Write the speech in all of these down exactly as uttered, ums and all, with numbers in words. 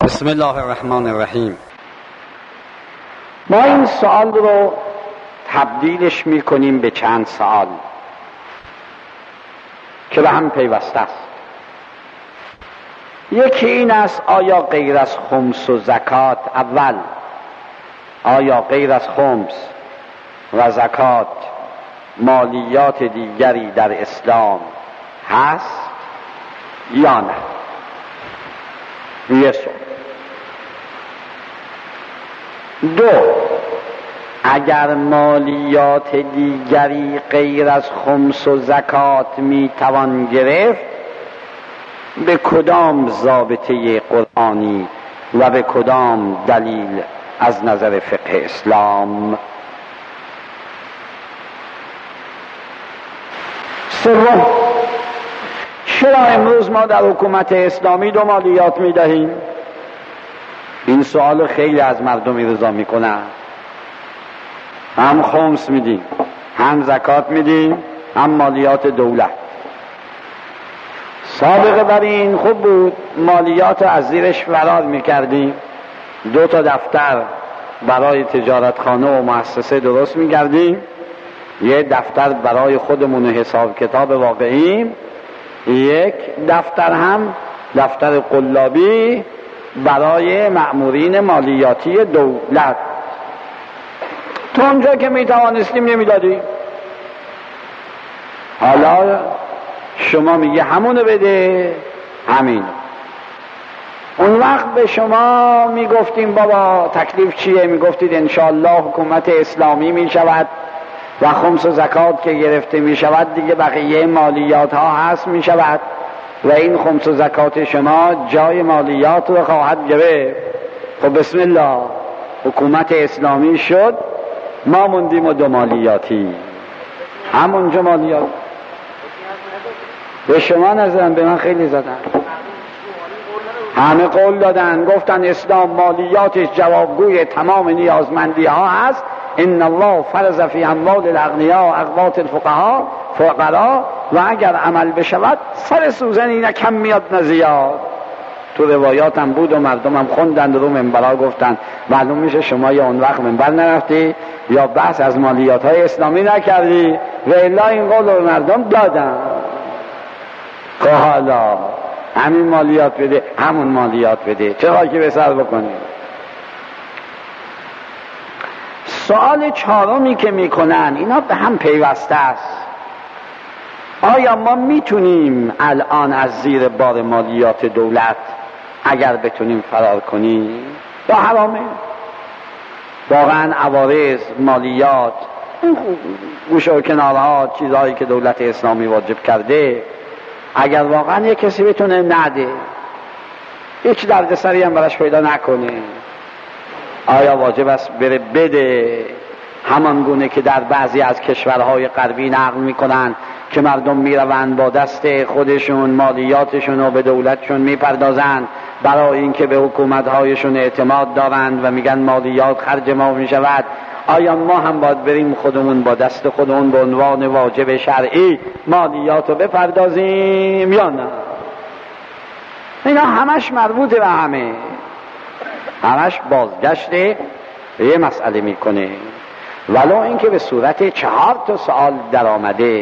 بسم الله الرحمن الرحیم. ما این سوال رو تبدیلش میکنیم به چند سوال که به هم پیوسته است. یکی این است: آیا غیر از خمس و زکات، اول آیا غیر از خمس و زکات مالیات دیگری در اسلام هست یا نه؟ یه سوال. دو، اگر مالیات دیگری غیر از خمس و زکات می توان گرفت، به کدام ضابطه قرآنی و به کدام دلیل از نظر فقه اسلام؟ سوم، چرا امروز ما در حکومت اسلامی دو مالیات می دهیم؟ این سوال خیلی از مردم رضا می کنن. هم خمس میدیم، هم زکات میدیم، هم مالیات دولت. سابقه بر این خوب بود، مالیات از زیرش فرار میکردیم، دو تا دفتر برای تجارتخانه و مؤسسه درست میکردیم، یه دفتر برای خودمون حساب کتاب واقعیم، یک دفتر هم دفتر قلابی برای مأمورین مالیاتی دولت. تو اونجا که میتوانستیم نمیدادیم. حالا شما میگه همونو بده، همین. اون وقت به شما میگفتیم بابا تکلیف چیه؟ میگفتید انشاءالله حکومت اسلامی میشود و خمس و زکات که گرفته میشود دیگه بقیه مالیات ها هست میشود و این خمس و زکات شما جای مالیات رو خواهد گرفت. خب بسم الله، حکومت اسلامی شد، ما موندیم و دو مالیاتی. همونجا مالیات به شما نزدن، به من خیلی زدن. همه قول دادن، گفتن اسلام مالیاتش جوابگوی تمام نیازمندی ها هست. ان الله فرض فی اموال الاغنیاء اقوات الفقهاء فقراء و اگر عمل بشود سر سوزن اینا کم میاد نزیاد. تو روایاتم بود و مردمم خوندن رو منبرها گفتن معلوم میشه شما یا اون وقت منبر نرفتی یا بحث از مالیات های اسلامی نکردی و الا این قول رو مردم دادن. که حالا همین مالیات بده، همون مالیات بده، چه خاکی به سر بکنی؟ سوال چهارمی که میکنن اینا به هم پیوسته است: آیا ما میتونیم الان از زیر بار مالیات دولت اگر بتونیم فرار کنیم؟ یا حرامه؟ واقعا عوارض، مالیات، گوشه و کنارها، چیزهایی که دولت اسلامی واجب کرده، اگر واقعا یک کسی بتونه نده، هیچ دردسری هم براش پیدا نکنه، آیا واجب است بره بده؟ همان گونه که در بعضی از کشورهای غربی نقل میکنن که مردم میروند با دست خودشون مالیاتشون رو به دولتشون میپردازند برای اینکه به حکومتهایشون اعتماد دارند و میگن مالیات خرج ما میشود. آیا ما هم باید بریم خودمون با دست خودمون به عنوان واجب شرعی مالیات رو بپردازیم یا نه؟ اینا همش مربوطه به همه، همش بازگشت یه مسئله میکنه، ولو اینکه به صورت چهار تا سوال در آمده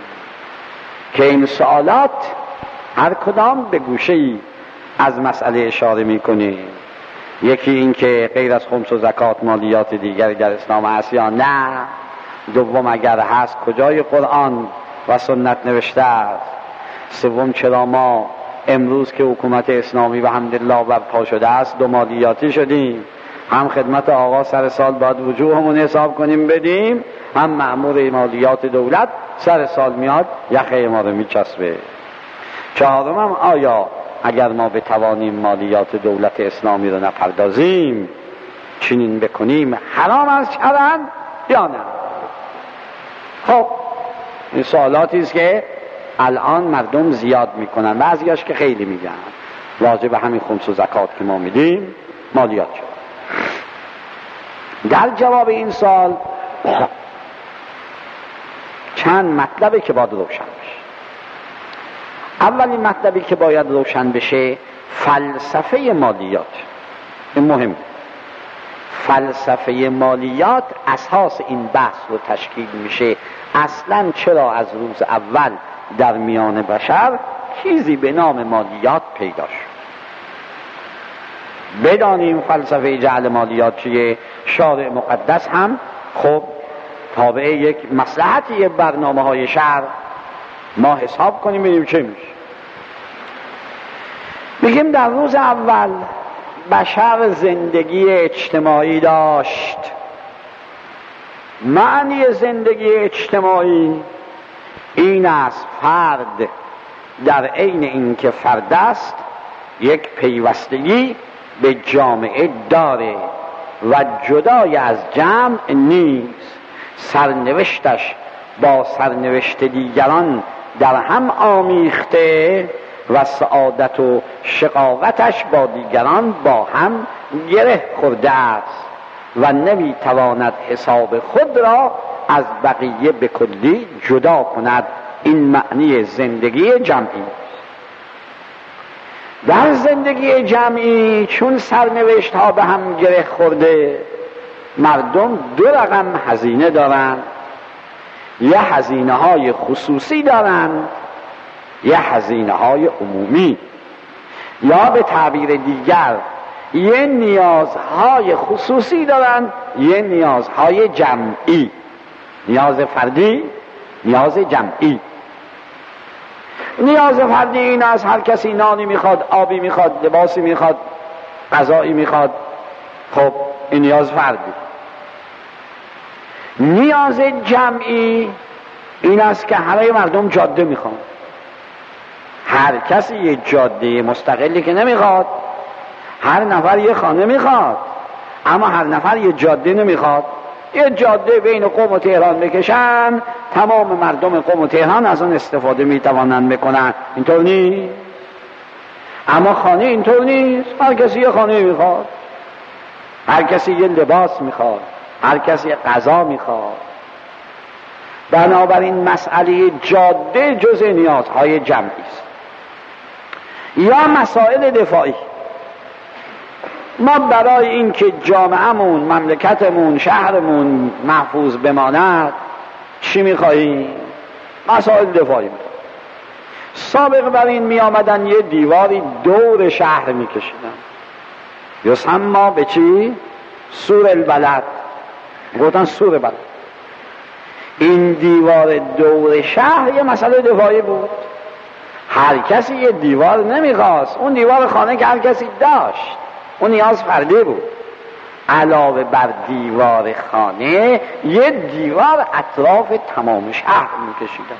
که این سوالات هر کدام به گوشه‌ای از مسئله اشاره میکنه. یکی این که غیر از خمس و زکات مالیات دیگری در اسلام هست یا نه؟ دوم اگر هست کجای قرآن و سنت نوشته است؟ سوم چرا ما امروز که حکومت اسلامی و الحمدلله برپا شده است دو مالیاتی شدیم؟ هم خدمت آقا سر سال باید وجوهمون حساب کنیم بدیم، هم مأمور مالیات دولت سر سال میاد یخه ما رو میچسبه. چهارم هم آیا اگر ما بتوانیم مالیات دولت اسلامی رو نپردازیم چنین بکنیم حرام است شرعاً یا نه؟ خب این سوالاتی است که الان مردم زیاد میکنن، بعضیاش که خیلی میگن واجب همین خمس و زکات که ما میدیم مالیات شد. در جواب این سال چند مطلبه که باید روشن بشه. اولین مطلبی که باید روشن بشه فلسفه مالیات. این مهم. فلسفه مالیات اساس این بحث رو تشکیل میشه. اصلا چرا از روز اول در میان بشر چیزی به نام مالیات پیدا شد؟ بدانیم فلسفه جعل مالیات چیه. شارع مقدس هم خب تابع یک مصلحتی برنامه های شهر، ما حساب کنیم ببینیم چه میشه. بگیم در روز اول بشر زندگی اجتماعی داشت. معنی زندگی اجتماعی این است فرد در عین اینکه فرد است یک پیوستگی به جامعه داره و جدای از جمع نیست. سرنوشتش با سرنوشت دیگران در هم آمیخته و سعادت و شقاوتش با دیگران با هم گره خورده است و نمیتواند حساب خود را از بقیه به کلی جدا کند. این معنی زندگی جمعی. در زندگی جمعی چون سرنوشت ها به هم گره خورده، مردم دو رقم هزینه دارند. یه هزینه های خصوصی دارند، یه هزینه های عمومی، یا به تعبیر دیگر یه نیازهای خصوصی دارند، یه نیازهای جمعی. نیاز فردی، نیاز جمعی. نیاز فردی این است هر کسی نانی میخواد، آبی میخواد، لباسی میخواد، غذایی میخواد. خب این نیاز فردی. نیاز جمعی این است که همه مردم جاده میخوان. هر کسی یه جاده مستقلی که نمیخواد. هر نفر یه خانه میخواد، اما هر نفر یه جاده نمیخواد. یه جاده بین قم و تهران بکشن، تمام مردم قم و تهران از اون استفاده میتوانند بکنن. اینطور نیست. اما خانه اینطور نیست. هر کسی یه خانه میخواد، هر کسی یه لباس میخواد، هر کسی غذا میخواد. بنابراین مسئله جاده جزء نیازهای جمعی است. یا مسائل دفاعی. ما برای اینکه جامعهمون، مملکتمون، شهرمون محفوظ بماند چی میخواییم؟ مسائل دفاعی میخواییم. سابق بر این می آمدن یه دیواری دور شهر میکشیدن، یسمى به چی؟ سور البلد. گفتن سور بلد. این دیوار دور شهر یه مسئله دفاعی بود. هر کسی یه دیوار نمیخواست. اون دیوار خانه که هر کسی داشت، اون نیاز فردی بود. علاوه بر دیوار خانه یه دیوار اطراف تمام شهر میکشیدن.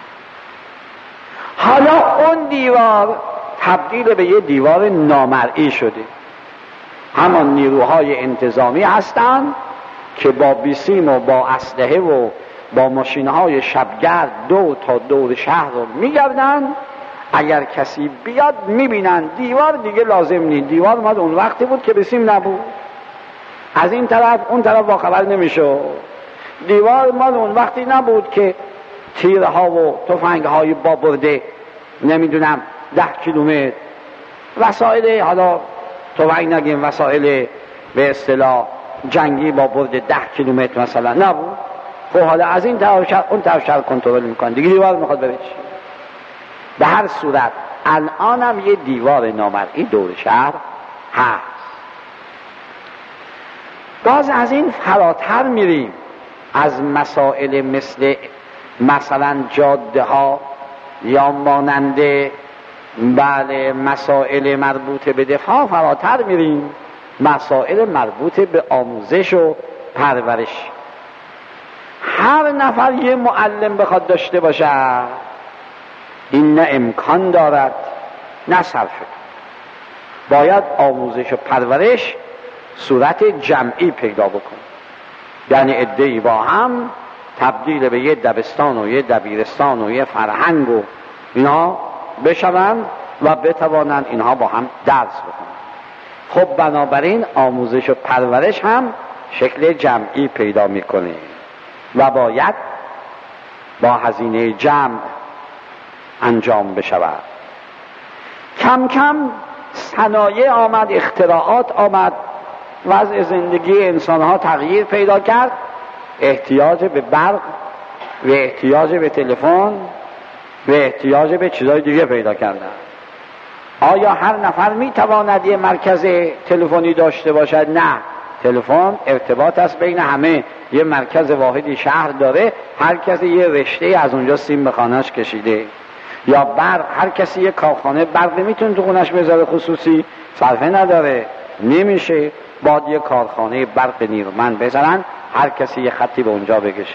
حالا اون دیوار تبدیل به یه دیوار نامرئی شده. همان نیروهای انتظامی هستند که با بیسیم و با اسلحه و با ماشینهای شبگرد دو تا دور شهر رو میگردن. اگر کسی بیاد میبینن دیوار دیگه لازم نیست. دیوار اومد اون وقتی بود که بیسیم نبود. از این طرف اون طرف با خبر نمیشه. دیوار مال اون وقتی نبود که تیرها و تفنگهای با برده نمیدونم ده کیلومتر وسایل، حالا تفنگ نگیم، وسایل به اصطلاح جنگی با برده ده کیلومتر مثلا نبود. خب حالا از این طرف شهر اون طرف شهر کنترل میکنن دیگه. دیوار میخواد بره چی؟ به هر صورت الانم یه دیوار نامرئی دور شهر هست. باز از این فراتر میریم. از مسائل مثل مثلا جاده ها یا ماننده بله مسائل مربوط به دفاع فراتر میریم. مسائل مربوط به آموزش و پرورش. هر نفر یه معلم بخواد داشته باشه، این نه امکان دارد نه صرفه. باید آموزش و پرورش صورت جمعی پیدا بکنه. یعنی عده‌ای با هم تبدیل به یه دبستان و یه دبیرستان و یه فرهنگ و اینا بشوند و بتوانند اینها با هم درس بکنند. خب بنابراین آموزش و پرورش هم شکل جمعی پیدا میکنه و باید با هزینه جمع انجام بشود. کم کم صنایع آمد، اختراعات آمد، وضع زندگی انسانها تغییر پیدا کرد، احتیاج به برق و احتیاج به تلفن و احتیاج به چیزای دیگه پیدا کردن. آیا هر نفر میتواند یه مرکز تلفنی داشته باشد؟ نه، تلفن ارتباط است بین همه، یه مرکز واحدی شهر داره، هر کسی یه رشته از اونجا سیم به خانه‌اش کشیده. یا برق، هر کسی یه کارخانه برق میتونه تو خونش بذاره خصوصی، صرفه نداره، نمیشه، باید یه کارخانه برق نیرومند بذارن، هر کسی یه خطی به اونجا بکشه.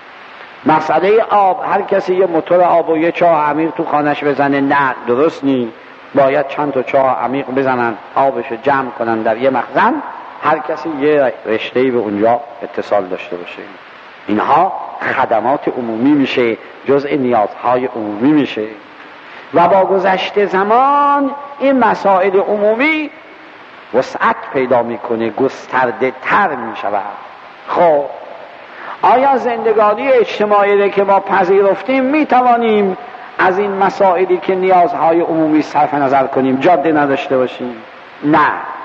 مسئله آب، هر کسی یه موتور آب و یه چاه عمیق تو خانه‌اش بزنه، نه، درست نی، باید چند تا چاه عمیق بزنن، آبشو جمع کنن در یه مخزن، هر کسی یه رشته‌ای به اونجا اتصال داشته باشه. اینها خدمات عمومی میشه، جزء نیازهای عمومی میشه و با گذشت زمان این مسائل عمومی وسعت پیدا میکنه، گسترده تر میشود. خب آیا زندگانی اجتماعی که ما پذیرفتیم میتوانیم از این مسائلی که نیازهای عمومی صرف نظر کنیم جاده نداشته باشیم؟ نه.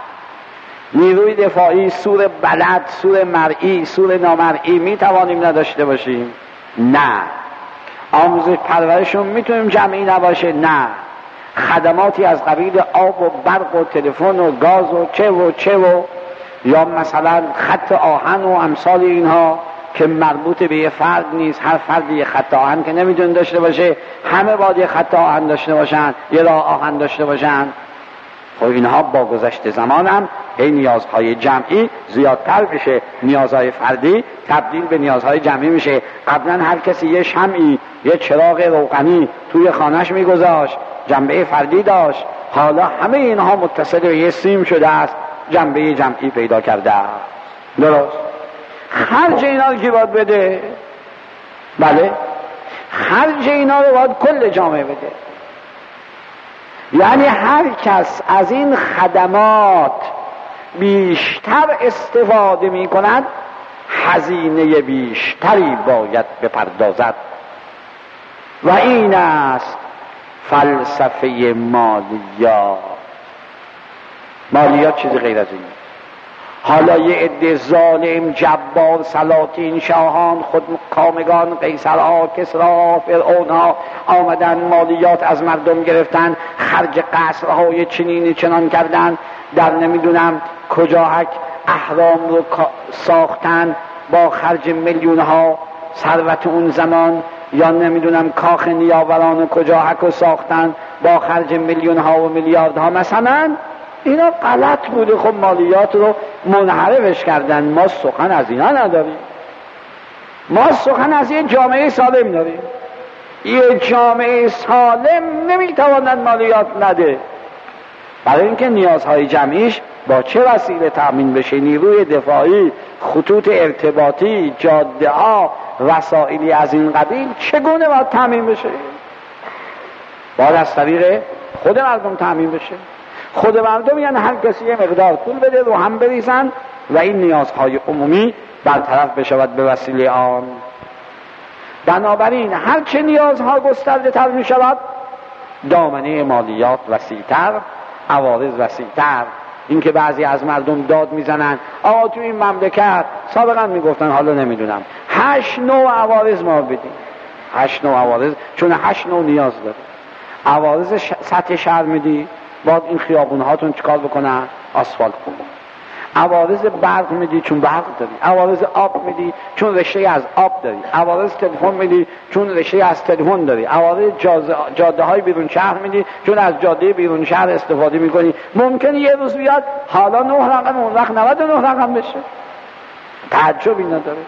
نیروی دفاعی، سور بلد، سور مرئی، سور نامرئی میتوانیم نداشته باشیم؟ نه. آموزش پرورشون میتونیم جمعی نباشه؟ نه. خدماتی از قبیل آب و برق و تلفن و گاز و چه و چه و یا مثلا خط آهن و امثال اینها که مربوط به یه فرد نیست، هر فردی یه خط آهن که نمیتونه داشته باشه، همه باید یه خط آهن داشته باشن، یه راه آهن داشته باشن. خب اینها با گذشت زمان هم هی نیازهای جمعی زیادتر بشه، نیازهای فردی تبدیل به نیازهای جمعی میشه. قبلا هر کسی یه شمعی، یه چراغ روغنی توی خانهش میگذاشت، جنبه فردی داشت، حالا همه اینها متصل به یه سیم شده است، جنبه جمعی پیدا کرده است. درست؟ خرج اینا رو کی باید بده؟ بله، خرج اینا رو باید کل جامعه بده. یعنی هر کس از این خدمات بیشتر استفاده می کند، هزینه بیشتری باید بپردازد و این است فلسفه مالیات. مالیات چیزی غیر از این. حالا یه عده ظالم، جبار، سلاطین، شاهان، خودکامگان، قیصرها، کسرا، فرعونها آمدن مالیات از مردم گرفتن، خرج قصرهای چنین چنان کردن، در نمیدونم کجاهک اهرام رو ساختن با خرج میلیون ها ثروت اون زمان، یا نمیدونم کاخ نیاوران کجاهک رو ساختن با خرج میلیون ها و میلیارد ها مثلا. اینا غلط بوده، خب مالیات رو منحرفش کردن. ما سخن از اینا نداریم، ما سخن از یه جامعه سالم داریم. یه جامعه سالم نمیتواند مالیات نده، برای اینکه نیازهای جمعیش با چه وسیله تأمین بشه؟ نیروی دفاعی، خطوط ارتباطی، جاده ها، وسایلی از این قبیل چگونه باید تأمین بشه؟ باید از طریق خود مردم تأمین بشه. خود مردم یعنی هر کسی یه مقدار پول بده رو هم بریزن و این نیازهای عمومی برطرف بشود به وسیله آن. بنابراین هرچه نیازها گسترده تر می شود، دامنه مالیات وسیع‌تر، عوارض وسیع‌تر. این که بعضی از مردم داد میزنن آقا تو این مملکت سابقا میگفتن، حالا نمیدونم، هشت نوع عوارض ما بدیم. هشت نوع عوارض، چون هشت نوع نیاز داره. عوارض ش... سطح شهر میدی، باید این خیابون هاتون چیکار بکنن؟ آسفالت کنن. عوارض برق میدی چون برق داری، عوارض آب میدی چون رشته از آب داری، عوارض تلفن میدی چون رشته از تلفن داری، عوارض جاده های بیرون شهر میدی چون از جاده بیرون شهر استفاده میکنی. ممکنه یه روز بیاد حالا نه رقم، اون وقت نود و نه رقم بشه، تعجبی نداره.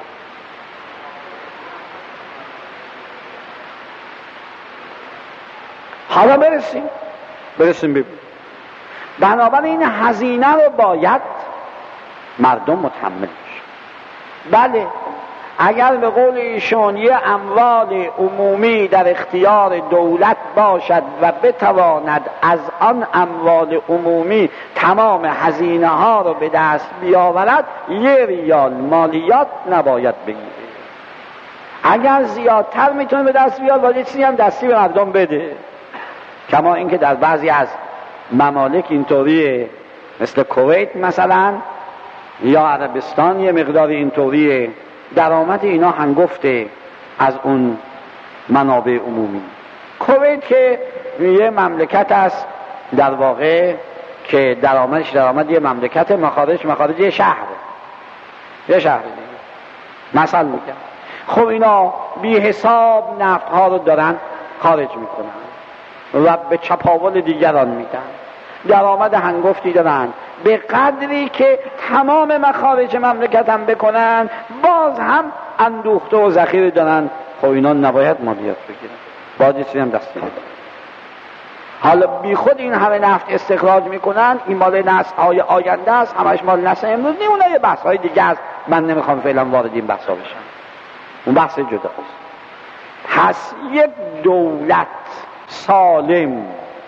حالا برسیم برسیم ببین. بنابراین هزینه رو باید مردم متحمل بشه. بله، اگر به قول ایشون یه اموال عمومی در اختیار دولت باشد و بتواند از آن اموال عمومی تمام هزینه ها رو به دست بیاورد، یه ریال مالیات نباید بگیره. اگر زیادتر میتونه به دست بیاد، باید چیزی هم دستی به مردم بده. کما اینکه در بعضی از ممالک اینطوریه، مثل کویت مثلا یا عربستان یه مقدار اینطوریه، درآمد اینا هنگفته از اون منابع عمومی. کویت که یه مملکت است در واقع که درآمدش درآمد یه مملکت، مخارج مخارج یه شهره، یه شهر دیگه مثلا میگم. خب اینا بی حساب نفت ها رو دارن خارج میکنن و به چپاول دیگران میدن، درآمد هنگفتی دارن، به قدری که تمام مخارج مملکت هم بکنن باز هم اندوخته و ذخیره دارن. خب اینا نباید مالیات بگیرن، باید یه چیزی هم دستی بدن. حالا بی خود این همه نفت استخراج میکنن، این مال نسل های آینده است، همش مال نسل امروز نیم. اونها یه بحث های دیگه است، من نمیخوام فعلا وارد این بحث ها بشم، اون بحث جدا است. پس یک دولت سالم،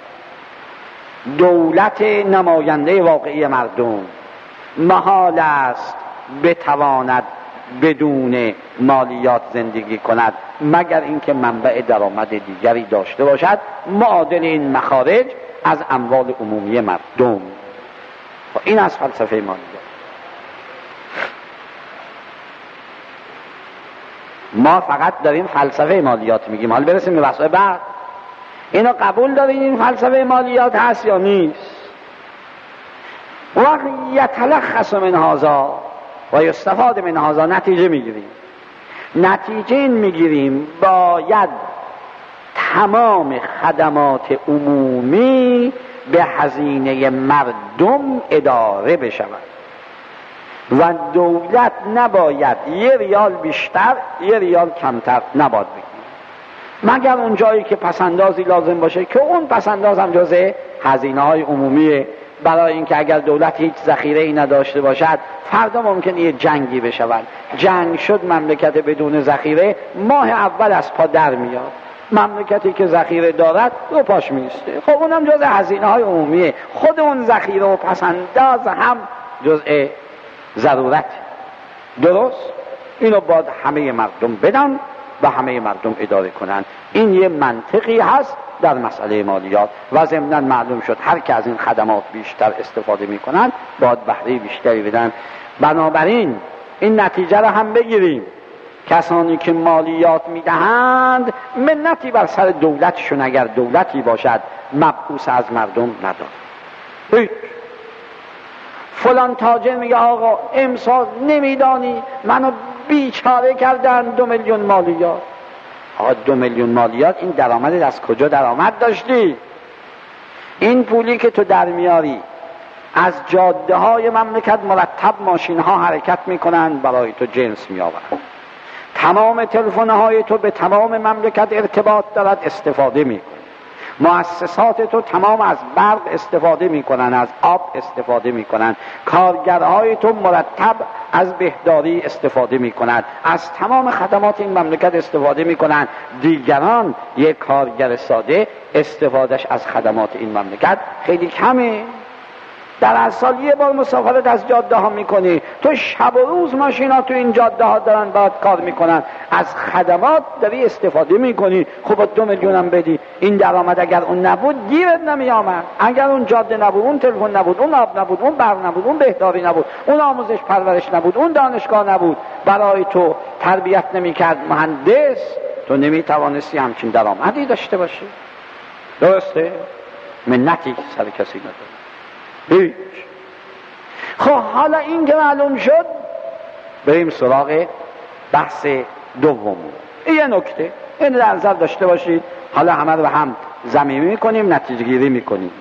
دولت نماینده واقعی مردم، محال است بتواند بدون مالیات زندگی کند مگر اینکه منبع درآمد دیگری داشته باشد معادل این مخارج از اموال عمومی مردم. این از فلسفه مالیات. ما فقط داریم فلسفه مالیات میگیم، حالا برسیم به بحث بعد. اینو قبول دارین این فلسفه مالیات هست یا نیست؟ و یتلخص من هذا و یستفاد من هذا، نتیجه میگیریم. نتیجه این میگیریم باید تمام خدمات عمومی به هزینه مردم اداره بشود و دولت نباید یه ریال بیشتر یه ریال کمتر نباید بگیره، مگر اون جایی که پسندازی لازم باشه که اون پسنداز هم جزء هزینه های عمومیه. برای اینکه اگر دولت هیچ ذخیره ای نداشته باشد فردا ممکنه یه جنگی بشود، جنگ شد مملکت بدون ذخیره ماه اول از پا در میاد، مملکتی که ذخیره دارد رو پاش میسته. خب اونم جزء هزینه های عمومیه، خود اون ذخیره و پسنداز هم جزء ضرورت. درست؟ اینو باید همه مردم بدن و همه مردم اداره کنن. این یه منطقی هست در مسئله مالیات و ضمناً معلوم شد هر که از این خدمات بیشتر استفاده میکنن باید بهره بیشتری بدن. بنابراین این نتیجه را هم بگیریم، کسانی که مالیات میدهند منتی بر سر دولتشون اگر دولتی باشد مبعوث از مردم ندارد. هیچ. فلان تاجر میگه آقا امسال نمیدانی منو بیچاره کردن دو میلیون مالیات. آقا دو میلیون مالیات این درآمد از کجا درآمد داشتی؟ این پولی که تو در میاری از جاده های مملکت مرتب ماشین ها حرکت میکنن برای تو جنس میآورن، تمام تلفن های تو به تمام مملکت ارتباط دارد استفاده میکنن، مؤسسات تو تمام از برق استفاده میکنن، از آب استفاده میکنن، کارگرهای تو مرتب از بهداری استفاده میکنن، از تمام خدمات این مملکت استفاده میکنن. دیگران یک کارگر ساده استفادهش از خدمات این مملکت خیلی کمه. در هر سال یه بار مسافرت از جاده ها میکنی، تو شب و روز ماشینا تو این جاده ها دارن باید کار میکنن، از خدمات داری استفاده میکنی. خب دو میلیون هم بدی، این درآمد اگر اون نبود گیرت نمیامد. اگر اون جاده نبود، اون تلفن نبود، اون آب نبود، اون برق نبود، اون بهداری نبود، اون آموزش پرورش نبود، اون دانشگاه نبود، برای تو تربیت نمیکرد مهندس، تو نمیتوانستی همچین درآمدی داشته باشی. درسته؟ منتی سر کسی نداره. هیچ. خب حالا این که معلوم شد بریم سراغ بحث دوم. یه نکته این در نظر داشته باشید، حالا همه رو هم ضمیمی میکنیم، نتیجه گیری میکنیم.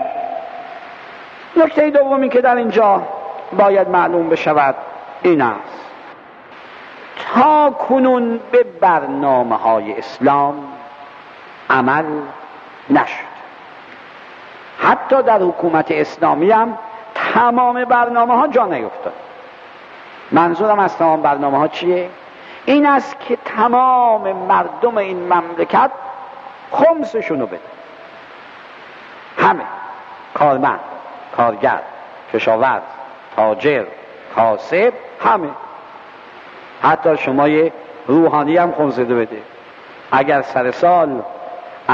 نکته دومی که در اینجا باید معلوم بشود این است: تا کنون به برنامه های اسلام عمل نشد. حتی در حکومت اسلامی هم تمام برنامه ها جا نیفتاد. منظورم از تمام برنامه ها چیه؟ این است که تمام مردم این مملکت خمسشونو بده، همه، کارمند، کارگر، کشاورز، تاجر، کاسب، همه. حتی شما یه روحانی هم خمسه بده. اگر سر سال از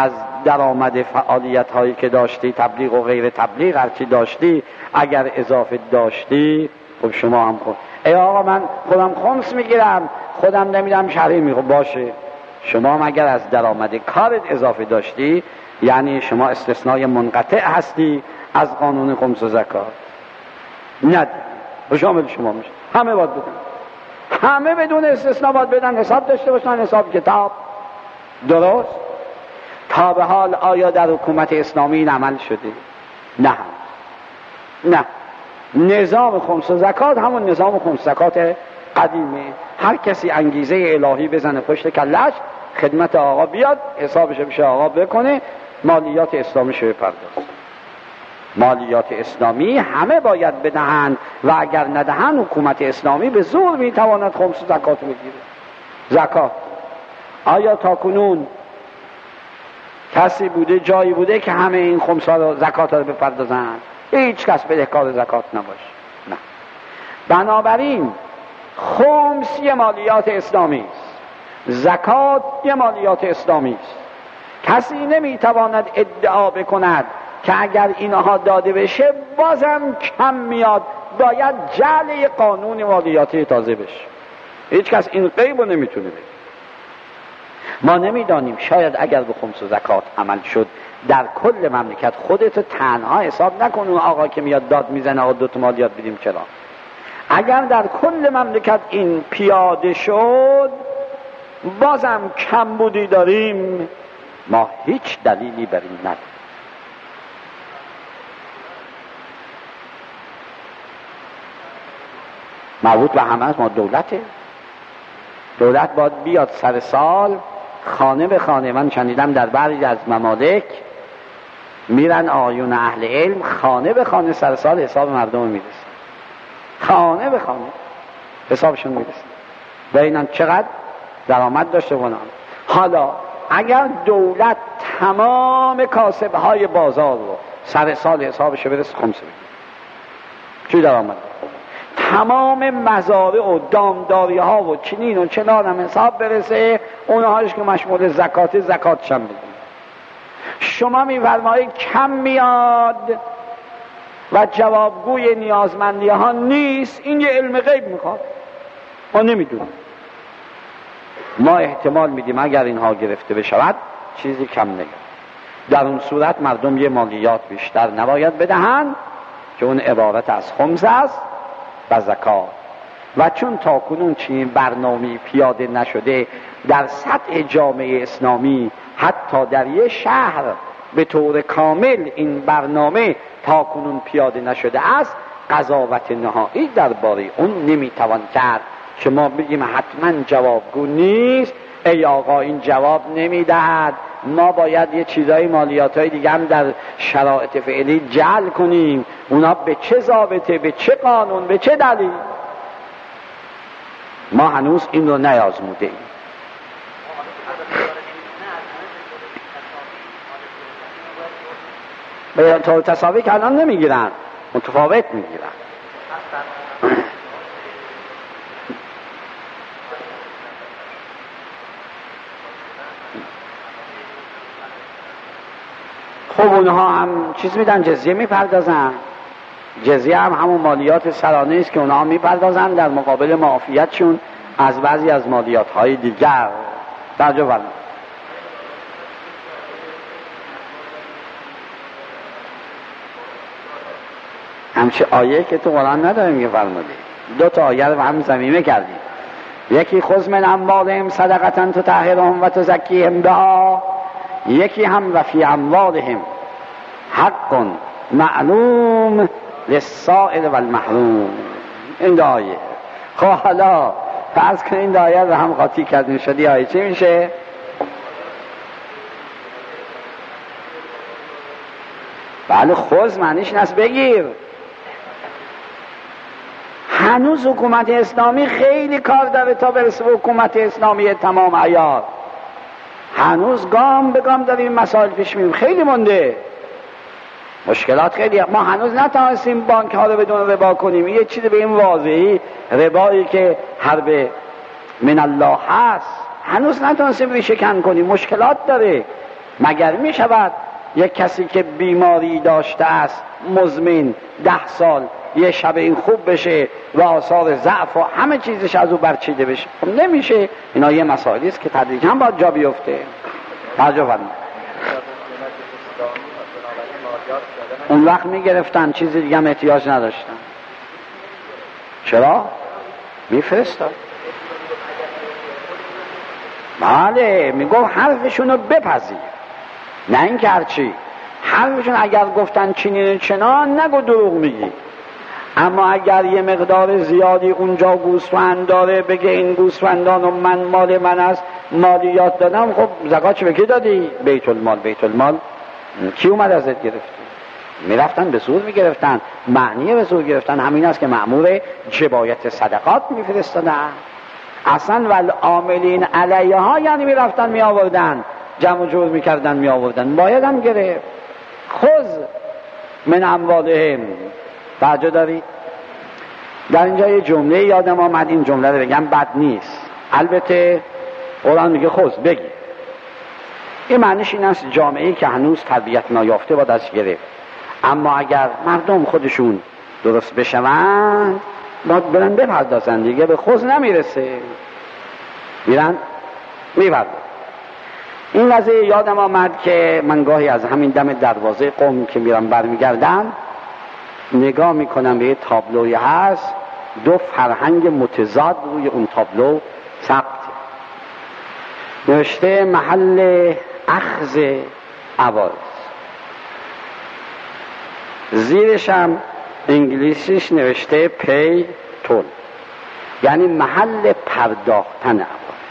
درآمد فعالیت هایی که داشتی، تبلیغ و غیر تبلیغ هرچی داشتی، اگر اضافه داشتی، خب شما هم خود ای آقا من خودم خمس میگیرم، خودم نمیدم شرعی میگم باشه، شما هم اگر از درآمد کارت اضافه داشتی، یعنی شما استثنای منقطع هستی از قانون خمس و زکات. ندید به شامل شما میشه، همه باید بدن، همه بدون استثنا باید بدن، حساب داشته باشن، حساب کتاب. درست؟ تا به حال آیا در حکومت اسلامی این عمل شده؟ نه نه. نظام خمس و زکات همون نظام خمس زکات قدیمه، هر کسی انگیزه الهی بزنه پشت کلش، خدمت آقا بیاد، حسابش بشه آقا بکنه، مالیات اسلامی شو بپردازه. مالیات اسلامی همه باید بدهند و اگر ندهند حکومت اسلامی به زور میتواند خمس و زکات بگیره. زکات آیا تا کنون کسی بوده، جایی بوده که همه این خمس ها رو، زکات ها رو بپردازند؟ هیچ کس بدهکار زکات نباشه. نه. بنابراین خمس یه مالیات اسلامی است، زکات یه مالیات اسلامی است. کسی نمیتواند ادعا بکند که اگر اینها داده بشه بازم کم میاد، باید جعل قانون مالیاتی تازه بشه. هیچ کس این غیب رو نمیتونه بگه. ما نمیدانیم، شاید اگر به خمس و زکات عمل شد در کل مملکت، خودتو تنها حساب نکن اون آقا که میاد داد میزنه آقا دو تا مالیات بدیم چرا. اگر در کل مملکت این پیاده شد بازم کم بودی داریم، ما هیچ دلیلی بر این نداریم. مربوط به همه از ما دولته. دولت باید بیاد سر سال خانه به خانه. من شنیدم در بعضی از ممالک میرن آیون اهل علم خانه به خانه سر سال حساب مردم میرسن، خانه به خانه حسابشون میرسن، ببینن چقدر درآمد داشته کنن. حالا اگر دولت تمام کاسبهای بازار رو سر سال حسابش برسه خمسه بگیر، چی درآمد؟ تمام مزارع و دامداری ها و چنین و چنان هم حساب برسه، اونهاش که مشمول زکات، زکاتش هم بدید. شما میفرمایید کم میاد و جوابگوی نیازمندی ها نیست، این یه علم غیب میخواد، ما نمیدونیم. ما احتمال میدیم اگر اینها گرفته بشود چیزی کم نگه. در اون صورت مردم یه مالیات بیشتر نباید بدهند که اون عبارت از خمس است و زکات. و چون تا کنون چنین برنامه‌ای پیاده نشده در سطح جامعه اسلامی، حتی در یه شهر به طور کامل این برنامه تا کنون پیاده نشده است، قضاوت نهایی درباره اون نمیتوان کرد که ما بگیم حتما جوابگو نیست، ای آقا این جواب نمیدهد، ما باید یه چیزای مالیاتای دیگه هم در شرایط فعلی جعل کنیم. اونا به چه ضابطه، به چه قانون، به چه دلیل؟ ما هنوز این رو نیازموده ایم. به طور تصاوی که الان نمیگیرن، متفاوت میگیرن. خب اونها هم چیز میدن، جزیه میپردازن. جزیه هم همون مالیات سرانه است که اونها میپردازن در مقابل معافیتشون از بعضی از مالیات های دیگر. توجه فرمایید. همچه آیه که تو قرآن نداریم که فرمودی، دو تا آیه رو هم ضمیمه کردیم. یکی خذ من اموالهم صدقة تطهرهم و تزکیهم بها، یکی هم و فی اموالهم حق معلوم للسائل و المحروم. این دو آیه. خب حالا فرض کن این دو آیه رو هم قاطی کردیم، شدی آیه چی میشه؟ بله خذ معنیش نست بگیر. هنوز حکومت اسلامی خیلی کار داره تا برسه به حکومت اسلامی تمام عیار. هنوز گام به گام داریم مسائل پیش میریم، خیلی مونده، مشکلات خیلی. ما هنوز نتونستیم بانک ها رو بدون ربا کنیم. یه چیز به این واضحی، ربایی که حرب من الله هست، هنوز نتونستیم ریشه کن کنیم، مشکلات داره. مگر می شود یک کسی که بیماری داشته است مزمن ده سال یه شب این خوب بشه و آثار ضعف و همه چیزش از او برچیده بشه؟ خب نمیشه. اینا یه مسائلی است که تدریجاً باید جا بیفته. توجه فرمایید. اون وقت میگرفتن، چیزی دیگه هم احتیاج نداشتن. چرا؟ میفرستاد. بله، میگو حرفشون رو بپذیر، نه این که هرچی حرفشون اگر گفتن چنین چنان نگو دروغ میگی، اما اگر یه مقدار زیادی اونجا گوسفند داره بگه این گوسفندان و من مال من است مالیات دادم، خب زکات چه بگی دادی؟ بیت المال. بیت المال کی اومد ازت گرفت؟ میرفتن به زور میگرفتن. معنی به زور گرفتن همین است که مأمور جبایت صدقات میفرستادن. اصلا والعاملین علیها یعنی میرفتن می آوردن، جمع جور میکردن می آوردن. باید هم گرفت. خذ من اموالهم. توجه دارید؟ در اینجا یه جمله یادم آمد، این جمله رو بگم بد نیست. البته قرآن میگه خذ بگی. این معنیش این است جامعه‌ای که هنوز تربیت نایافته باید از گرفت، اما اگر مردم خودشون درست بشوند باید برن بپردازن دیگه. به خود نمیرسه، میرن میپردازن. این قضیه یادم آمد که من گاهی از همین دم دروازه قم که میرم برمیگردم نگاه میکنم به یه تابلوی هست، دو فرهنگ متضاد روی اون تابلو ثبت نوشته محل اخذ عوارض، زیرش هم انگلیسیش نوشته پی تول، یعنی محل پرداختن عوارض.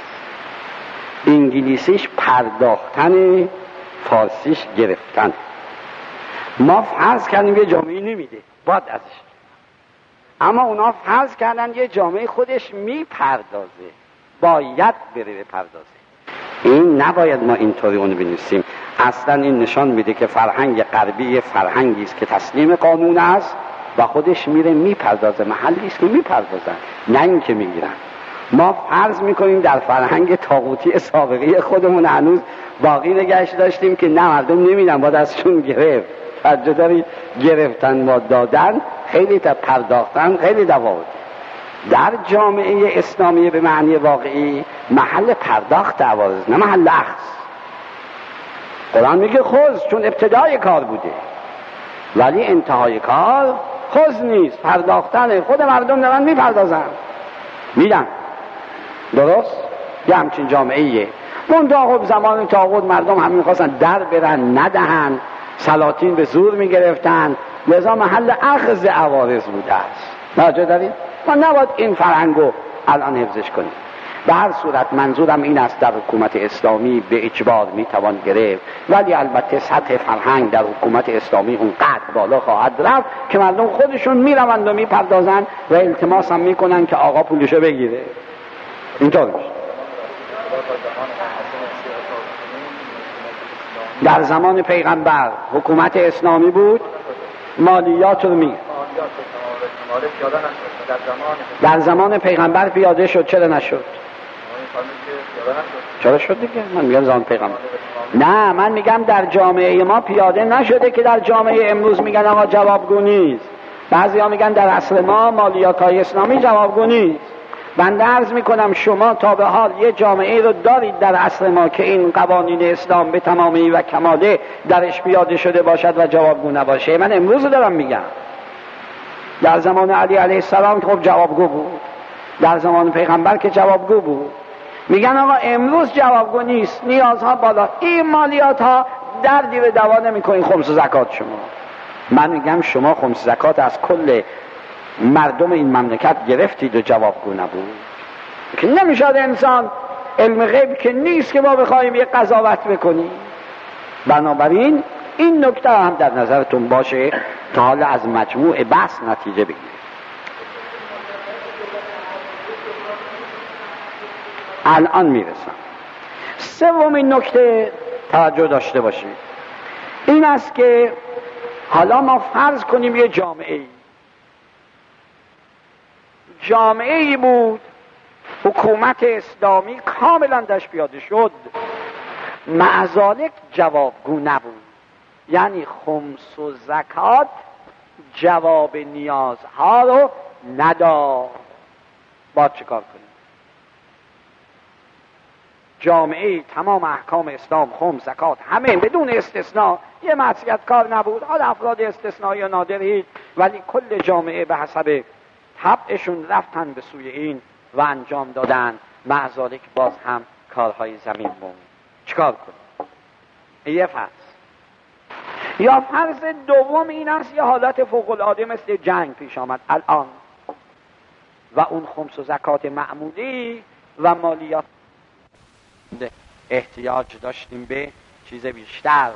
انگلیسیش پرداختن، فارسیش گرفتن. ما فرض کردیم یه جامعه نمیده باید ازش، اما اونا فرض کردن یه جامعه خودش میپردازه، باید بره بپردازه. این نباید ما اینطوری اونو بنویسیم. اصلا این نشان میده که فرهنگ غربی فرهنگی است که تسلیم قانون است و خودش میره میپردازه، محلی است که میپردازن، نه این که میگیرن. ما فرض میکنیم در فرهنگ طاغوتی سابقی خودمون هنوز باقی نگهش داشتیم که نه مردم نمیدن باید ازشون گرفت. توجه دارید؟ گرفتن و دادن خیلی تا پرداختن خیلی تفاوته. در جامعه اسلامی به معنی واقعی محل پرداخت عوارض، نه محل اخذ. قرآن میگه خذ، چون ابتدای کار بوده، ولی انتهای کار خذ نیست، پرداختن. خود مردم دارن میپردازن میدن. درست؟ یه همچین جامعهیه. منتها خب زمان طاغوت مردم هم میخواستن در برن ندهن، سلاطین به زور میگرفتن، لذا محل اخذ عوارض بوده است. توجه دارید؟ ما نباید این فرهنگو الان حفظش کنیم. به هر صورت منظورم این است در حکومت اسلامی به اجبار میتوان گرفت، ولی البته سطح فرهنگ در حکومت اسلامی اونقدر بالا خواهد رفت که مردم خودشون میروند و میپردازن و التماس هم میکنن که آقا پولشو بگیره. اینطور میشه. در زمان پیغمبر حکومت اسلامی بود، مالیات رو می در زمان پیغمبر پیاده شد. چرا نشد؟ چرا شد دیگه؟ من میگم زمان پیغمبر. نه، من میگم در جامعه ما پیاده نشده که در جامعه امروز میگن آقا جوابگو نیست. بعضی ها میگن در اصل ما مالیات های اسلامی جوابگو نیست. بنده عرض میکنم شما تا به حال یه جامعه رو دارید در اصل ما که این قوانین اسلام به تمامی و کماله درش پیاده شده باشد و جوابگو نباشه؟ من امروز دارم میگم. در زمان علی علیه السلام که خب جوابگو بود، در زمان پیغمبر که جوابگو بود. میگن آقا امروز جوابگو نیست، نیازها بالا، این مالیات ها دردی به دوا نمیکنین خمس زکات شما. من میگم شما خمس زکات از کل مردم این مملکت گرفتید و جوابگو نبود. که نمیشد انسان علم غیب که نیست که ما بخوایم یه قضاوت بکنیم. بنابراین این نکته هم در نظرتون باشه تا حالا از مجموع بحث نتیجه بگیرید. الان میرسم. سومین نکته توجه داشته باشید این است که حالا ما فرض کنیم یه جامعه جامعه ای بود، حکومت اسلامی کاملا داشت پیاده شد، معذالک جوابگو نبود. یعنی خمس و زکات جواب نیازها رو نداد. باید چه کار کنیم؟ جامعه تمام احکام اسلام، خمس، زکات، همه بدون استثناء، یه معصیت کار نبود. حالا افراد استثنایی و نادر هیچ، ولی کل جامعه به حسب طبعشون رفتن به سوی این و انجام دادن. معذالک باز هم کارهای زمین موند. چیکار کنیم؟ یه فرض. یا فرض دوم این است یه حالت فوق العاده مثل جنگ پیش آمد الان و اون خمس و زکات معمولی و مالیات احتیاج داشتیم به چیز بیشتر.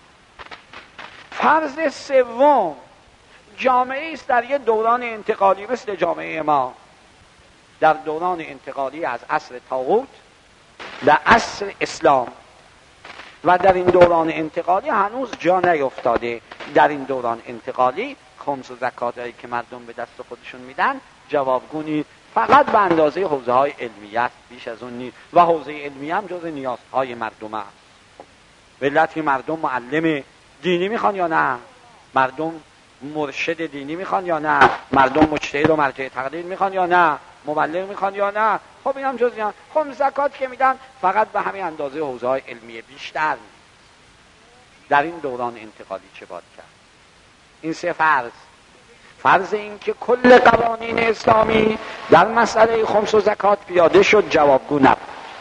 فرض سوم جامعه است در یه دوران انتقالی مثل جامعه ما، در دوران انتقالی از عصر طاغوت در عصر اسلام، و در این دوران انتقالی هنوز جا نیفتاده. در این دوران انتقالی خمس و زکاتی که مردم به دست خودشون میدن جوابگونی فقط به اندازه حوزه های علمیه است، بیش از اون نیست. و حوزه علمیه هم جز نیازهای مردم است. ولتی مردم معلم دینی میخوان یا نه؟ مردم مرشد دینی میخوان یا نه؟ مردم مجتهد و مرجع تقلید میخوان یا نه؟ مبلغ میخوان یا نه؟ خب این هم جز این. خمس زکات که میدن فقط به همین اندازه حوزه های علمیه، بیشتر نیست. در این دوران انتقالی چه باید کرد؟ این سه فرض. فرض این که کل قوانین اسلامی در مسئله خمس و زکات پیاده شد جوابگو نبود.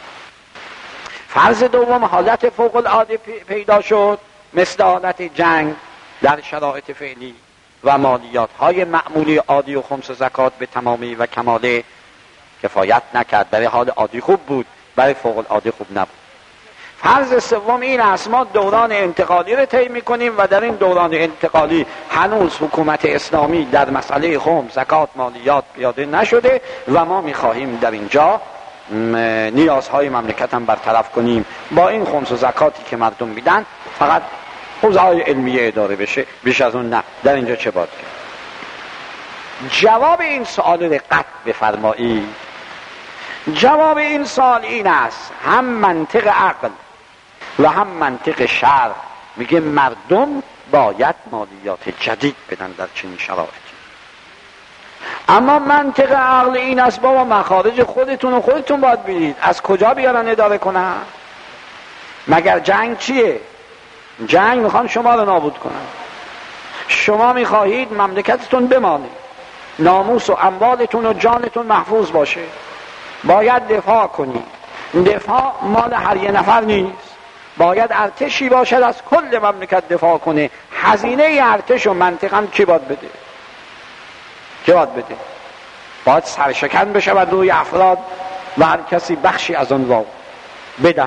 فرض دوم حالت فوق العاده پیدا شد مثل حالت جنگ در شرایط فعلی و مالیات های معمولی عادی و خمس و زکات به تمامی و کماله کفایت نکرد. برای حال عادی خوب بود، برای فوق العاده خوب نبود. فرض سوم این است ما دوران انتقالی رو طی می‌کنیم و در این دوران انتقالی هنوز حکومت اسلامی در مسئله خمس، زکات، مالیات پیاده نشده و ما می‌خواهیم در اینجا نیازهای مملکت هم برطرف کنیم. با این خمس و زکاتی که مردم میدن فقط حوزه‌های علمیه اداره بشه، بیش از اون نه. در اینجا چه باید کرد؟ جواب این سوال رو قطع بفرمایید. جواب این سوال این است، هم منطق عقل و هم منطق شرع میگه مردم باید مالیات جدید بدن در چنین شرایطی. اما منطق عقل این است بابا مخارج خودتون و خودتون باید ببینید. از کجا بیارن اداره کنن؟ مگر جنگ چیه؟ جنگ میخوان شما رو نابود کنن. شما میخواهید مملکتتون بمانه، ناموس و اموالتون و جانتون محفوظ باشه، باید دفاع کنید. دفاع مال هر یه نفر نیست، باید ارتشی باشد از کل مملکت دفاع کنه. هزینه ارتش و منطقا کی باید بده؟ کی باید بده؟ باید سرشکن بشه و روی افراد و هر کسی بخشی از آن رو بده.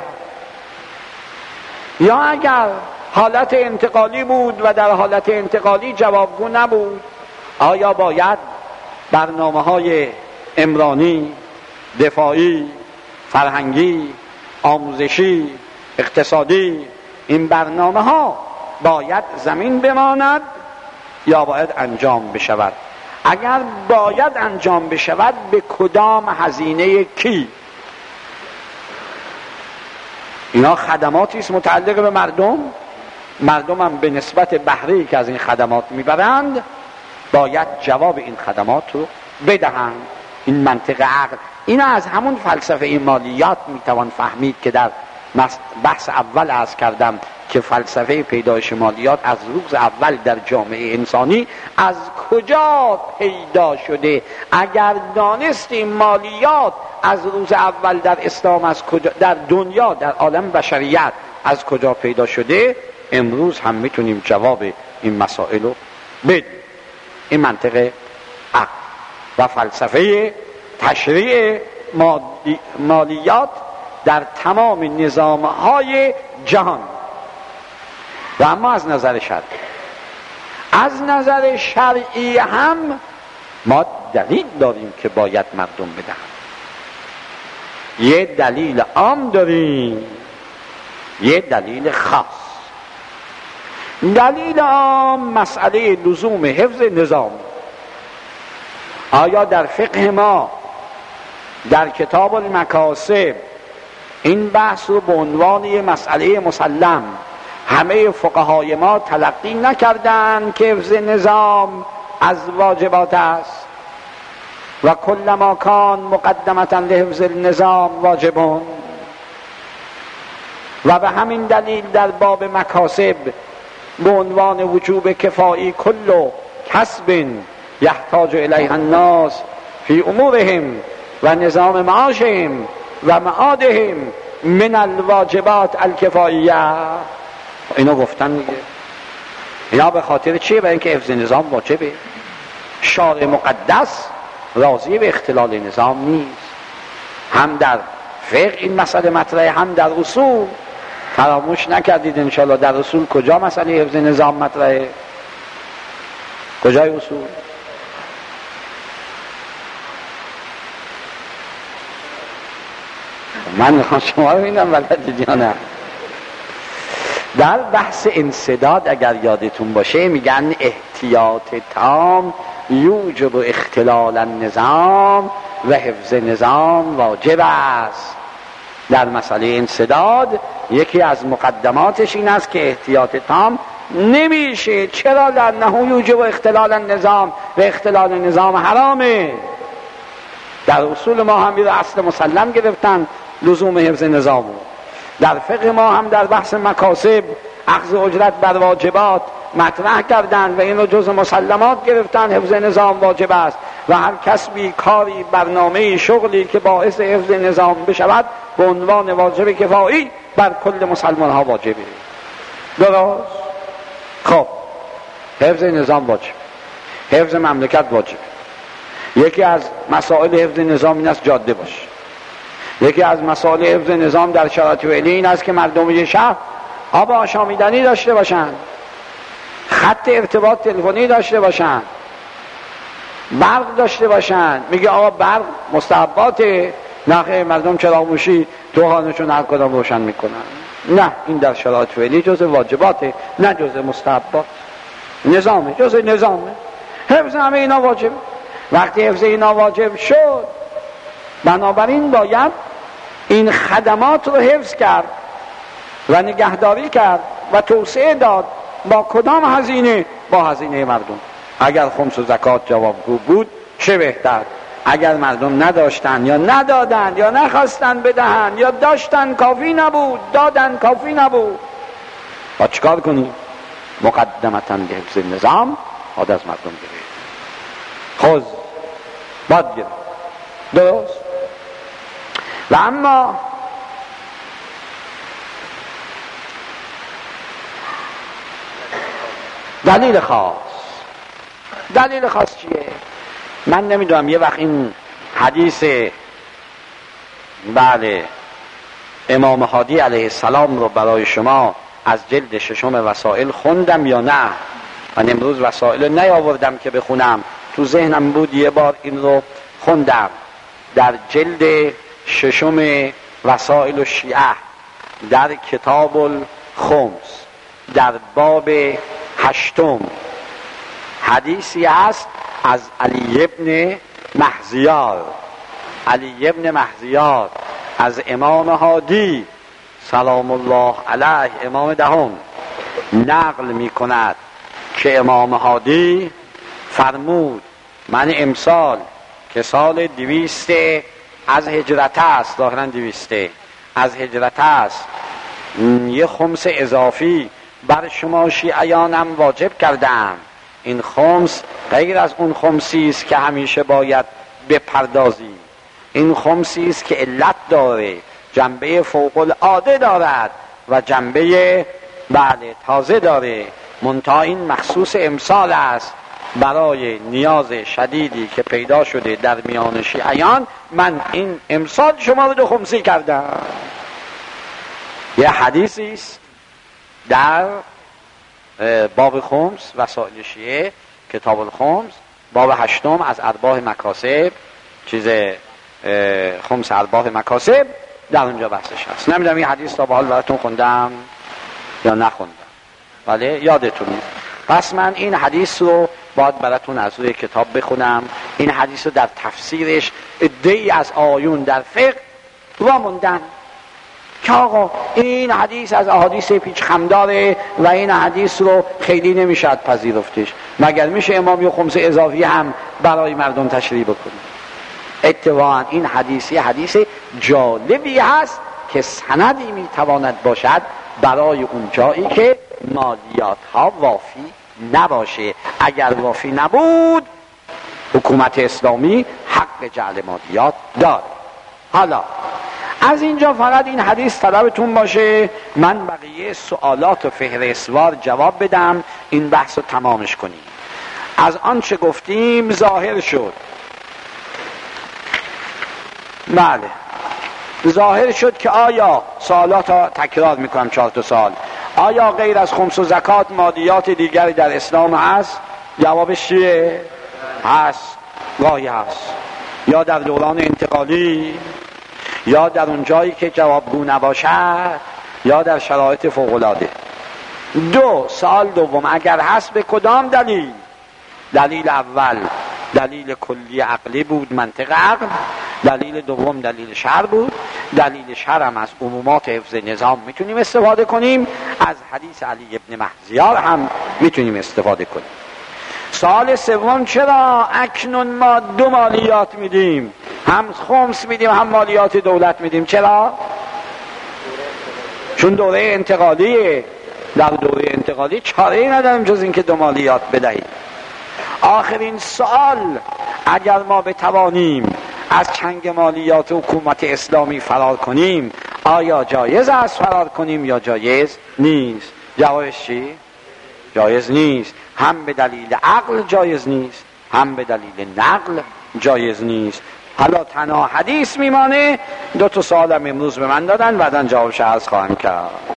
یا اگر حالت انتقالی بود و در حالت انتقالی جوابگو نبود، آیا باید برنامه های عمرانی، دفاعی، فرهنگی، آموزشی، اقتصادی، این برنامه ها باید زمین بماند یا باید انجام بشود؟ اگر باید انجام بشود به کدام هزینه کی؟ اینا خدماتی است متعلق به مردم. مردم هم به نسبت بهره‌ای که از این خدمات میبرند باید جواب این خدمات رو بدهند. این منطق عقل. اینا از همون فلسفه مالیات میتوان فهمید که در بحث اول عرض کردم که فلسفه پیدایش مالیات از روز اول در جامعه انسانی از کجا پیدا شده. اگر دانستیم مالیات از روز اول در اسلام از کجا، در دنیا، در عالم بشریت از کجا پیدا شده، امروز هم میتونیم جواب این مسائل رو بدیم. این منطق عقل و فلسفه تشریع مالیات در تمام نظام‌های جهان. و اما از نظر شرعی، از نظر شرعی هم ما دلیل داریم که باید مردم بدن. یه دلیل عام داریم، یه دلیل خاص. دلیل عام مسئله لزوم حفظ نظام. آیا در فقه ما در کتاب المکاسب این بحث رو به عنوان یه مسئله مسلم همه فقهای ما تلقی نکردن که حفظ نظام از واجبات است و کل ما کان مقدمتا لحفظ النظام واجبون، و به همین دلیل در باب مکاسب به عنوان وجوب کفایی کل کسب یحتاج الیه الناس فی امورهم و نظام معاشهم و معادهم من الواجبات الکفاییه. اینو گفتن میگه اینا به خاطر چیه؟ برای اینکه حفظ نظام واجبه. شارع مقدس راضی به اختلال نظام نیست. هم در فقه این مسئله مطرحه، هم در اصول. فراموش نکردید انشاءالله در اصول کجا مسئله حفظ نظام مطرحه؟ کجای اصول؟ من میخوام شما رو ببینم بلدید یا نه. در بحث انسداد اگر یادتون باشه میگن احتیاط تام یوجب اختلال النظام و حفظ نظام واجب است. در مسئله انسداد یکی از مقدماتش این است که احتیاط تام نمیشه. چرا؟ لانه یوجب اختلال النظام و اختلال نظام حرامه. در اصول ما هم این اصل مسلم گرفتن لزوم حفظ نظامو. در فقه ما هم در بحث مکاسب اخذ اجرت بر واجبات مطرح کردن و اینو جز مسلمات گرفتن حفظ نظام واجب است و هر کسبی کاری برنامه شغلی که باعث حفظ نظام بشود به عنوان واجب کفایی بر کل مسلمان ها واجبه. درست؟ خب حفظ نظام واجب، حفظ مملکت واجب. یکی از مسائل حفظ نظام این است جاده باشه. یکی از مسائل حفظ نظام در شرایط فعلی این است که مردم یه شهر آب آشامیدنی داشته باشن، خط ارتباط تلفنی داشته باشن، برق داشته باشن. میگه آقا برق مستحباته. نه مردم چراغ‌نوشی تو خانه‌شون هر کدام روشن میکنن. نه، این در شرایط فعلی جز واجباته، نه جز مستحبات. نظامه، جز نظامه. حفظ همه اینا واجب. وقتی حفظ اینا واجب شد بنابراین باید این خدمات رو حفظ کرد و نگهداری کرد و توسعه داد. با کدام هزینه؟ با هزینه مردم. اگر خمس و زکات جوابگو بود چه بهتر. اگر مردم نداشتن یا ندادن یا نخواستن بدهن یا داشتن کافی نبود، دادن کافی نبود، با چیکار کنیم؟ مقدمتا به حفظ نظام باید از مردم گرفت. خوز باید گرفت. درست؟ و اما دلیل خاص، دلیل خاص چیه؟ من نمیدونم. یه وقت این حدیث بله امام هادی علیه السلام رو برای شما از جلد ششم وسائل خوندم یا نه. من امروز وسائل نیاوردم که بخونم، تو ذهنم بود یه بار این رو خوندم. در جلد ششم وسائل الشیعه در کتاب الخمس در باب هشتم حدیثی است از علی ابن محزیار. علی ابن محزیار از امام هادی سلام الله علیه، امام دهم، نقل می کند که امام هادی فرمود من امسال که سال دویست از هجرت است، ظاهرا دویسته از هجرت است، یه خمس اضافی بر شما شیعیانم واجب کردم. این خمس غیر از اون خمسی است که همیشه باید بپردازی. این خمسی است که علت داره، جنبه فوق العاده دارد و جنبه بله تازه داره. منتها این مخصوص امسال است برای نیاز شدیدی که پیدا شده در میان شیعیان. من این امسال شما رو دو خمسی کردم. یه حدیثی است در باب خمس وسائل شیعه کتاب الخمس باب هشتم از ارباح مکاسب، چیز خمس ارباح مکاسب، در اونجا بحثش هست. نمیدونم این حدیث تا به حال براتون خوندم یا نخوندم، ولی یادتون نیست. پس من این حدیث رو باید براتون از روی کتاب بخونم. این حدیث رو در تفسیرش عده‌ای از آیون در فقه واموندن که آقا این حدیث از احادیث پیچ خم داره و این حدیث رو خیلی نمیشد پذیرفتش، مگر میشه امام یه خمس اضافی هم برای مردم تشریح بکنه؟ اتفاقا این حدیثی حدیث جالبی هست که سندی میتواند باشد برای اون جایی که مالیات ها وافی نباشه. اگر وافی نبود حکومت اسلامی حق جعل مالیات داره. حالا از اینجا فقط این حدیث طلبتون باشه، من بقیه سوالات و فهرستوار جواب بدم، این بحث رو تمامش کنیم. از آنچه گفتیم ظاهر شد، بله ظاهر شد که آیا، سوالات ها تکرار میکنم چهار تا سال، آیا غیر از خمس و زکات مالیات دیگری در اسلام هست؟ جوابش چیه؟ هست، گاهی هست، یا در دوران انتقالی، یا در اون جایی که جوابگو نباشد، یا در شرایط فوق‌العاده. دو، سوال دوم، اگر هست به کدام دلیل؟ دلیل اول دلیل کلی عقلی بود، منطق عقل. دلیل دوم دلیل شرع بود. دلیل شرع هم از عمومات حفظ نظام میتونیم استفاده کنیم، از حدیث علی ابن مهزیار هم میتونیم استفاده کنیم. سوال سوم، چرا اکنون ما دو مالیات میدیم، هم خمس میدیم هم مالیات دولت میدیم؟ چرا؟ چون دوره انتقالیه، در دوره انتقالی چاره ای نداریم جز اینکه دو مالیات بدهیم. آخرین سوال، اگر ما بتوانیم از چنگ مالیات حکومت اسلامی فرار کنیم، آیا جایز است فرار کنیم یا جایز نیست؟ جوابش چی؟ جایز نیست. هم به دلیل عقل جایز نیست، هم به دلیل نقل جایز نیست. حالا تنها حدیث میمانه. دو تا سوالم امروز به من دادن، بعداً جوابش عرض خواهم کرد.